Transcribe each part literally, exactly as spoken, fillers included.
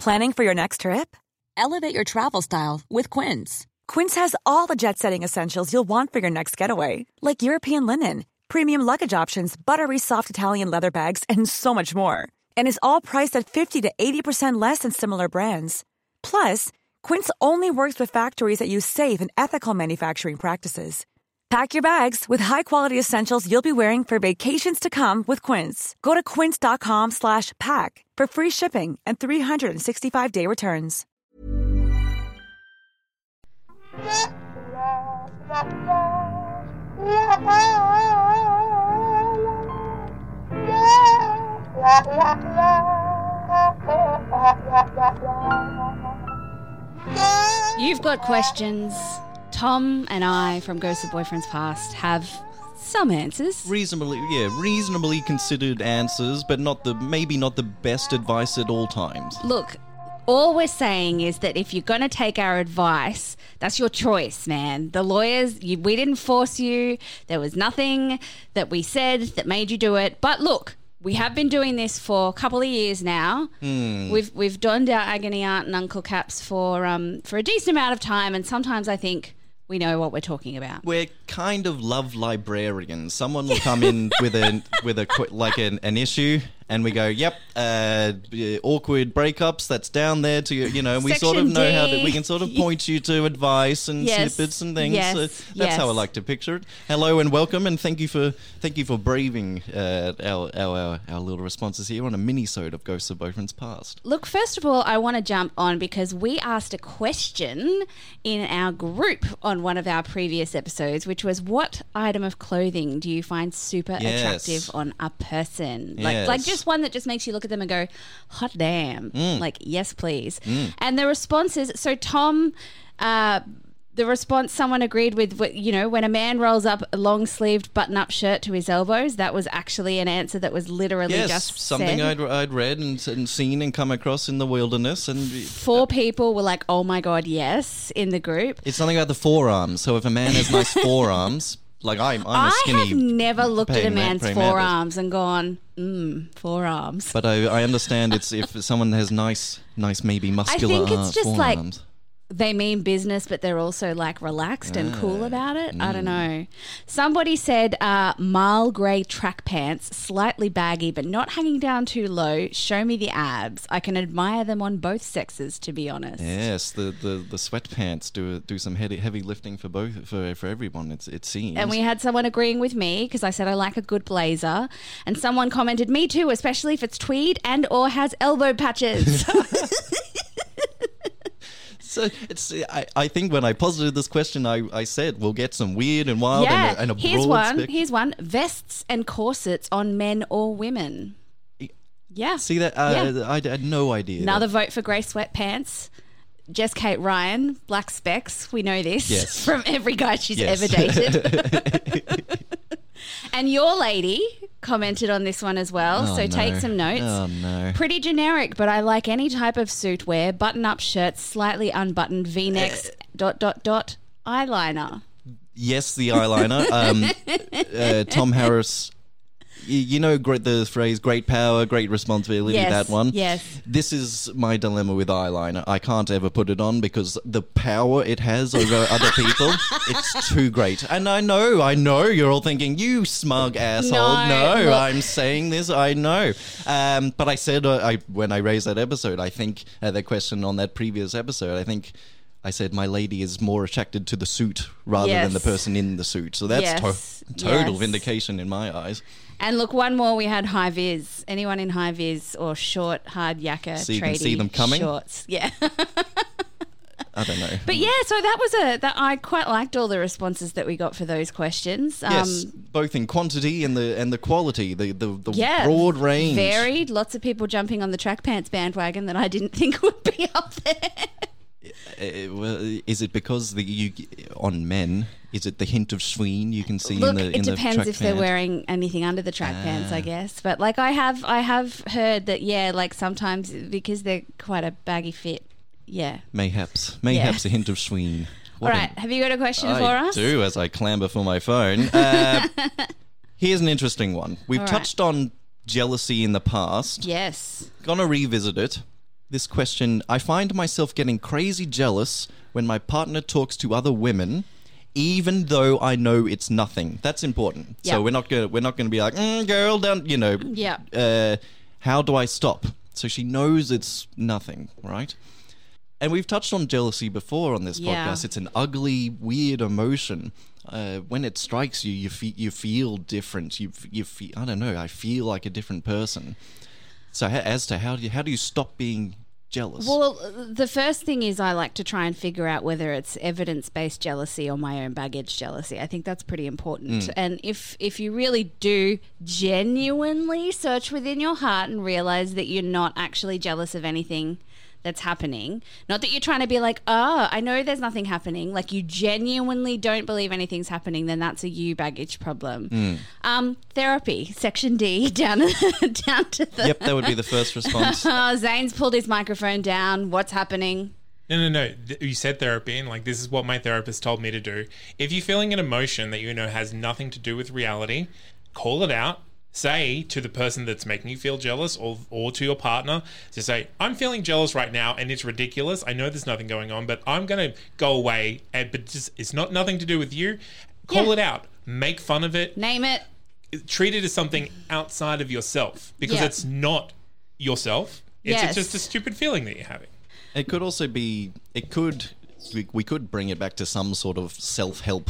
Planning for your next trip? Elevate your travel style with Quince. Quince has all the jet-setting essentials you'll want for your next getaway, like European linen, premium luggage options, buttery soft Italian leather bags, and so much more. And is all priced at fifty to eighty percent less than similar brands. Plus, Quince only works with factories that use safe and ethical manufacturing practices. Pack your bags with high-quality essentials you'll be wearing for vacations to come with Quince. Go to quince.com slash pack for free shipping and three sixty-five day returns. You've got questions. Tom and I from Ghosts of Boyfriends Past have some answers. Reasonably, yeah, reasonably considered answers, but not the maybe not the best advice at all times. Look, all we're saying is that if you're going to take our advice, that's your choice, man. The lawyers, you, we didn't force you. There was nothing that we said that made you do it. But look, we have been doing this for a couple of years now. Mm. We've we've donned our agony aunt and uncle caps for um for a decent amount of time, and sometimes I think we know what we're talking about. We're kind of love librarians. Someone will come in with a with a like an, an issue, and we go, "Yep, uh, awkward breakups. That's down there to you know." We Section sort of know D. how to. We can sort of point you to advice and Yes. snippets and things. Yes. So that's Yes. how I like to picture it. Hello and welcome, and thank you for thank you for braving uh, our, our our our little responses here on a mini-sode of Ghosts of Boyfriends Past. Look, first of all, I want to jump on because we asked a question in our group on one of our previous episodes, which was, what item of clothing do you find super Yes. attractive on a person? Yes. Like, like just one that just makes you look at them and go, hot damn. Mm. Like, yes, please. Mm. And the responses, so Tom... Uh, The response someone agreed with, you know, when a man rolls up a long-sleeved button-up shirt to his elbows, that was actually an answer that was literally Yes, just something said. I'd, I'd read and, and seen and come across in the wilderness. And Four people were like, oh my God, yes, in the group. it's something about the forearms. So if a man has nice forearms, like I'm, I'm a I skinny. have never looked at a praying man- man's praying mantis. forearms and gone, mmm, forearms. But I, I understand it's if someone has nice, nice maybe muscular think it's uh, just like- forearms. They mean business, but they're also like relaxed and cool about it. I Mm. don't know. Somebody said uh, marl grey track pants, slightly baggy, but not hanging down too low. Show me the abs. I can admire them on both sexes, to be honest. Yes, the, the, the sweatpants do do some heavy, heavy lifting for both for for everyone. It's it seems. And we had someone agreeing with me because I said I like a good blazer, and someone commented, "Me too, especially if it's tweed and or has elbow patches." So it's. I, I think when I posited this question, I, I said we'll get some weird and wild yeah, and a, and a here's broad one. spec- Here's one: vests and corsets on men or women. Yeah. See that? Uh, Yeah. I, I had no idea. Another vote for grey sweatpants. Jess Kate Ryan, black specs. We know this Yes. from every guy she's Yes. ever dated. And your lady commented on this one as well, Oh, so no. take some notes. Oh no. Pretty generic, but I like any type of suit wear, button-up shirts, slightly unbuttoned V-necks, Uh, dot, dot, dot, eyeliner. Yes, the eyeliner. Um, uh, Tom Harris. You, you know great, the phrase "great power, great responsibility." Yes, that one. yes. This is my dilemma with eyeliner. I can't ever put it on because the power it has over other people, it's too great. And I know, I know, you're all thinking, "You smug asshole." No, No, look. I'm saying this. I know. Um, but I said uh, I when I raised that episode, I think uh, the question on that previous episode, I think. I said my lady is more attracted to the suit rather Yes. than the person in the suit. So that's Yes. to- total Yes. vindication in my eyes. And look, one more, we had high vis. Anyone in high vis or short, hard yakka, So you can tradie see them coming? shorts. Yeah. I don't know. But yeah, so that was a, that I quite liked all the responses that we got for those questions. Um, Yes, both in quantity and the and the quality, the the, the Yeah, broad range. varied. Lots of people jumping on the track pants bandwagon that I didn't think would be up there. Uh, well, is it because the you on men? Is it the hint of sween you can see Look, in the in it the depends track if they're pant? wearing anything under the track pants, I Ah. guess. But like I have, I have heard that yeah, like sometimes because they're quite a baggy fit. Yeah. Mayhaps, mayhaps a hint of sween. All What right. an- Have you got a question I for us? do as I clamber for my phone. Uh, here's an interesting one. We've All right. touched on jealousy in the past. Yes. Gonna revisit it. this question, I find myself getting crazy jealous when my partner talks to other women, even though I know it's nothing. That's important. Yeah. So we're not gonna we're not gonna be like, mm, girl, don't you know? Yeah. Uh, how do I stop? So she knows it's nothing, right? And we've touched on jealousy before on this Yeah. podcast. It's an ugly, weird emotion. Uh, when it strikes you, you fe- you feel different. You f- you feel I don't know. I feel like a different person. So ha- as to how do you how do you stop being jealous? Well, the first thing is I like to try and figure out whether it's evidence-based jealousy or my own baggage jealousy. I think that's pretty important. Mm. And if if you really do genuinely search within your heart and realize that you're not actually jealous of anything that's happening, not that you're trying to be like, oh, I know there's nothing happening, like you genuinely don't believe anything's happening, then that's a you baggage problem. Mm. Um, therapy, section D, down, down to the... Yep, that would be the first response. Oh, Zane's pulled his microphone down. What's happening? No, no, no. Th- You said therapy, and like this is what my therapist told me to do. If you're feeling an emotion that you know has nothing to do with reality, call it out. Say to the person that's making you feel jealous, or or to your partner, to say, I'm feeling jealous right now and it's ridiculous. I know there's nothing going on, but I'm going to go away. And, but just, it's not nothing to do with you. Call Yeah. it out. Make fun of it. Name it. Treat it as something outside of yourself, because Yeah. it's not yourself. It's, Yes. it's just a stupid feeling that you're having. It could also be, it could, we, we could bring it back to some sort of self-help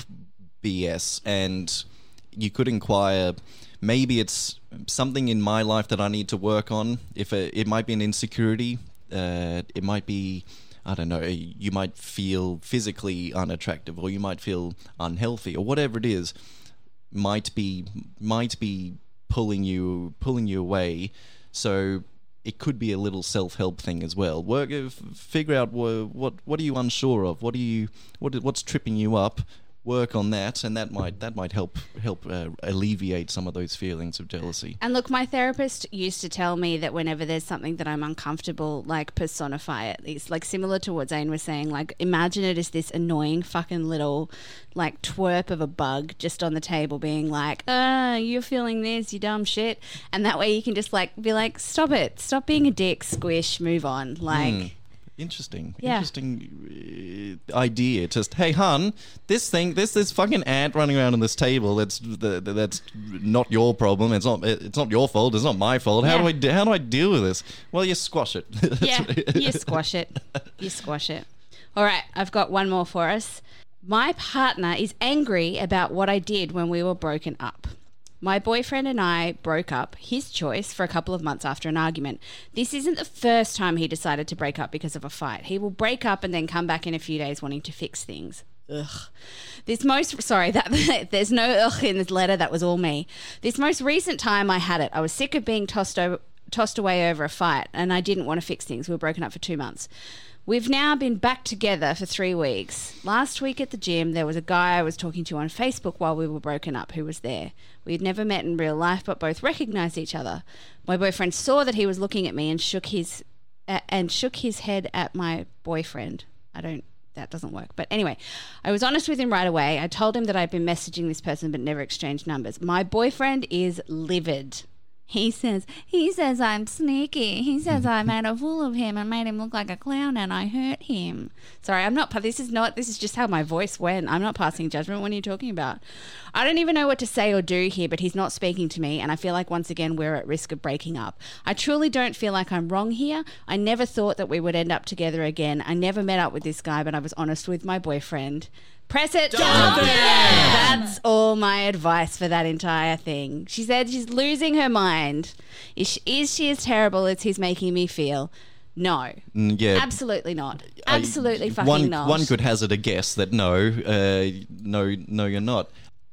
B S, and you could inquire, maybe it's something in my life that I need to work on. If a, it might be an insecurity, uh, it might be, I don't know, you might feel physically unattractive, or you might feel unhealthy, or whatever it is, might be might be pulling you pulling you away. So it could be a little self-help thing as well. Work, f- figure out wha- what what are you unsure of. What are you what what's tripping you up. Work on that, and that might that might help help uh, alleviate some of those feelings of jealousy. And look, my therapist used to tell me that whenever there's something that I'm uncomfortable, like personify it. It's like similar to what Zane was saying. Like imagine it as this annoying fucking little like twerp of a bug just on the table being like, ah, you're feeling this, you dumb shit. And that way you can just like be like, stop it. Stop being a dick, squish, move on. Like... Mm. Interesting, Yeah. interesting uh, idea. Just, hey, hun, this thing, this this fucking ant running around on this table. That's the, the, that's not your problem. It's not it's not your fault. It's not my fault. How Yeah. do I de- how do I deal with this? Well, you squash it. Yeah, you squash it. You squash it. All right, I've got one more for us. My partner is angry about what I did when we were broken up. My boyfriend and I broke up, his choice, for a couple of months after an argument. This isn't the first time he decided to break up because of a fight. He will break up and then come back in a few days wanting to fix things. Ugh. This most, sorry, that there's no ugh in this letter, that was all me. This most recent time I had it, I was sick of being tossed over, tossed away over a fight, and I didn't want to fix things. We were broken up for two months. We've now been back together for three weeks. Last week at the gym, there was a guy I was talking to on Facebook while we were broken up who was there. We had never met in real life, but both recognized each other. My boyfriend saw that he was looking at me and shook his uh, and shook his head at my boyfriend. I don't. That doesn't work. But anyway, I was honest with him right away. I told him that I'd been messaging this person but never exchanged numbers. My boyfriend is livid. He says, he says I'm sneaky. He says I made a fool of him and made him look like a clown and I hurt him. Sorry, I'm not, this is not, this is just how my voice went. I'm not passing judgment. What are you talking about? I don't even know what to say or do here, but he's not speaking to me and I feel like once again we're at risk of breaking up. I truly don't feel like I'm wrong here. I never thought that we would end up together again. I never met up with this guy, but I was honest with my boyfriend. Press it. Dump it. That's all my advice for that entire thing. She said she's losing her mind. Is she, is she as terrible as he's making me feel? No. Mm, yeah, Absolutely not. Absolutely I- fucking one, not. One could hazard a guess that no, uh, no, no, you're not.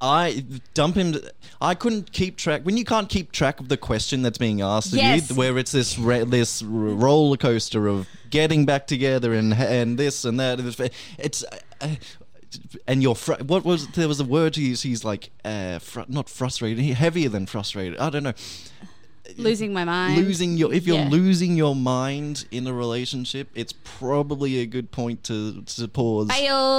I dump him. I couldn't keep track. When you can't keep track of the question that's being asked Yes. of you, where it's this re- this roller coaster of getting back together and and this and that. It's. Uh, and you're fr- what was there was a word to use. He's like uh, fr- not frustrated, he heavier than frustrated. I don't know. Losing my mind. Losing your if you're Yeah. losing your mind in a relationship, it's probably a good point to to pause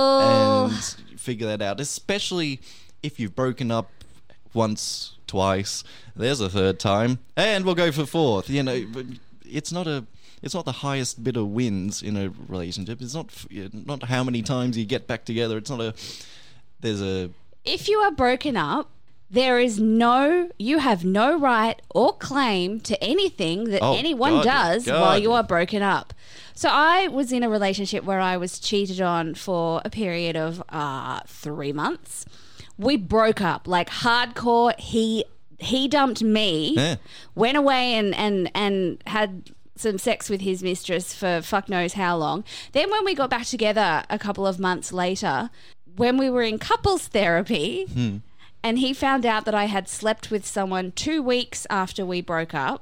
Ayo. and figure that out. Especially if you've broken up once, twice. There's a third time, and we'll go for fourth. You know, but it's not a it's not the highest bidder wins in a relationship. It's not not how many times you get back together. It's not a there's a if you are broken up, there is no you have no right or claim to anything that Oh, anyone God, does God. while you are broken up. So I was in a relationship where I was cheated on for a period of uh, three months. We broke up like hardcore. He he dumped me, Yeah. went away and, and, and had some sex with his mistress for fuck knows how long. Then when we got back together a couple of months later, when we were in couples therapy, Hmm. and he found out that I had slept with someone two weeks after we broke up,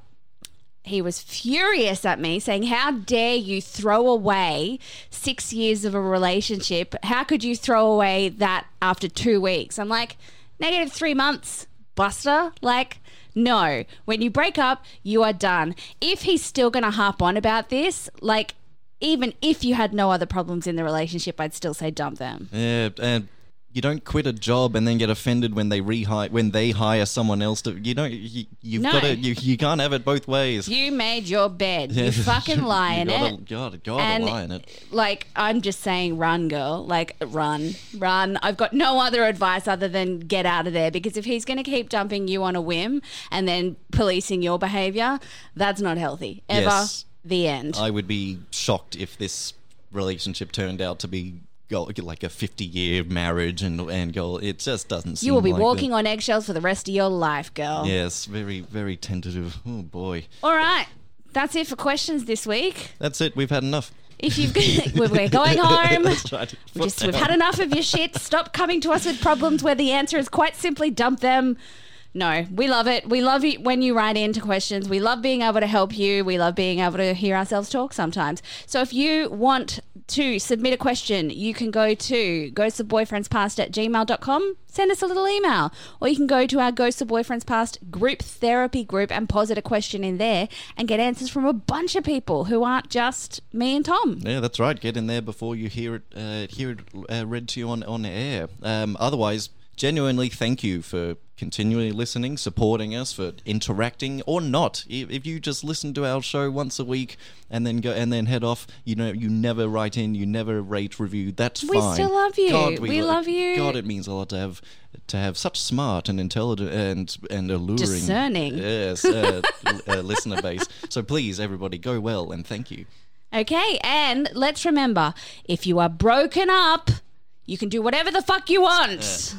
he was furious at me, saying, how dare you throw away six years of a relationship? How could you throw away that after two weeks? I'm like, negative three months, buster. Like, no. When you break up, you are done. If he's still going to harp on about this, like, even if you had no other problems in the relationship, I'd still say dump them. yeah, and you don't quit a job and then get offended when they rehire when they hire someone else to. You don't. You, you've No. got to. You, you can't have it both ways. You made your bed. You fucking lie in you gotta, it. Gotta, gotta And, lie in it. like, I'm just saying, run, girl. Like, run, run. I've got no other advice other than get out of there, because if he's going to keep dumping you on a whim and then policing your behaviour, that's not healthy. Ever. Yes. The end. I would be shocked if this relationship turned out to be go, like a fifty-year marriage and and go. It just doesn't seem you will be like walking that. on eggshells for the rest of your life, girl. Yes, very, very tentative. Oh, boy. All right. That's it for questions this week. That's it. We've had enough. If you've we're going home. Let's try to We put just, we've down. had enough of your shit. Stop coming to us with problems where the answer is quite simply dump them. No, we love it. We love it when you write into questions. We love being able to help you. We love being able to hear ourselves talk sometimes. So if you want to submit a question, you can go to ghosts of boyfriends past at gmail dot com. Send us a little email. Or you can go to our Ghosts of Boyfriends Past group therapy group and posit a question in there and get answers from a bunch of people who aren't just me and Tom. Yeah, that's right. Get in there before you hear it uh, hear it uh, read to you on, on air. Um, otherwise, genuinely thank you for continually listening, supporting us, for interacting or not. If if you just listen to our show once a week and then go and then head off, you know, you never write in, you never rate, review. That's We fine. still love you. God, We lo- love you. God, it means a lot to have to have such smart and intelligent and and alluring, Discerning. yes, uh, uh, listener base. So please, everybody, go well and thank you. Okay, and let's remember, if you are broken up, you can do whatever the fuck you want.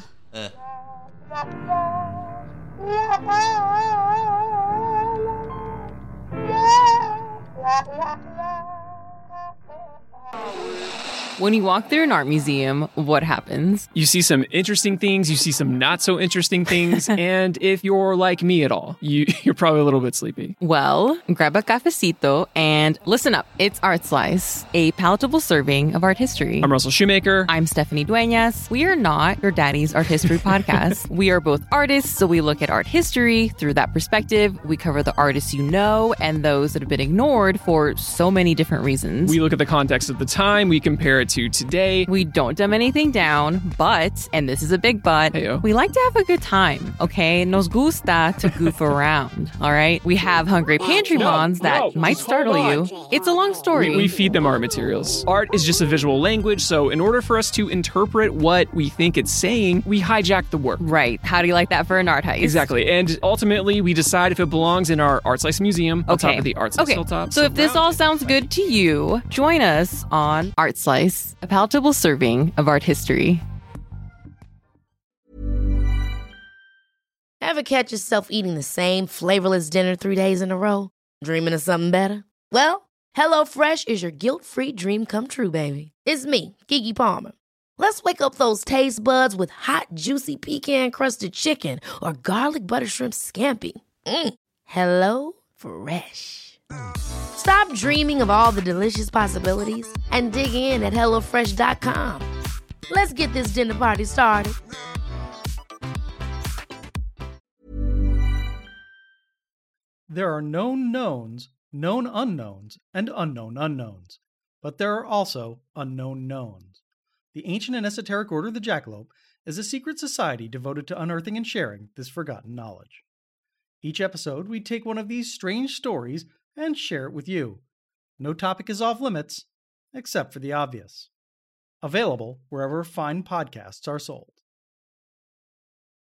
When you walk through an art museum, what happens? You see some interesting things, you see some not so interesting things, and if you're like me at all, you, you're probably a little bit sleepy. Well, grab a cafecito and listen up. It's Art Slice, a palatable serving of art history. I'm Russell Shoemaker. I'm Stephanie Dueñas. We are not your daddy's art history podcast. We are both artists, so we look at art history through that perspective. We cover the artists you know and those that have been ignored for so many different reasons. We look at the context of the time, we compare it to today. We don't dumb anything down, but, and this is a big but, Heyo. we like to have a good time, okay? Nos gusta to goof around, all right? We have hungry pantry No, mons that no, might just startle hold you. It's a long story. We, we feed them art materials. Art is just a visual language, so in order for us to interpret what we think it's saying, we hijack the work. Right. How do you like that for an art heist? Exactly. And ultimately, we decide if it belongs in our Art Slice Museum on Okay. top of the Art Slice okay. hilltop. So if this all sounds good to you, join us on Art Slice, a palatable serving of art history. Ever catch yourself eating the same flavorless dinner three days in a row? Dreaming of something better? Well, HelloFresh is your guilt-free dream come true, baby. It's me, Keke Palmer. Let's wake up those taste buds with hot, juicy pecan-crusted chicken or garlic butter shrimp scampi. Mm. Hello Fresh. Stop dreaming of all the delicious possibilities and dig in at hello fresh dot com. Let's get this dinner party started. There are known knowns, known unknowns, and unknown unknowns. But there are also unknown knowns. The ancient and esoteric Order of the Jackalope is a secret society devoted to unearthing and sharing this forgotten knowledge. Each episode, we take one of these strange stories and share it with you. No topic is off limits, except for the obvious. Available wherever fine podcasts are sold.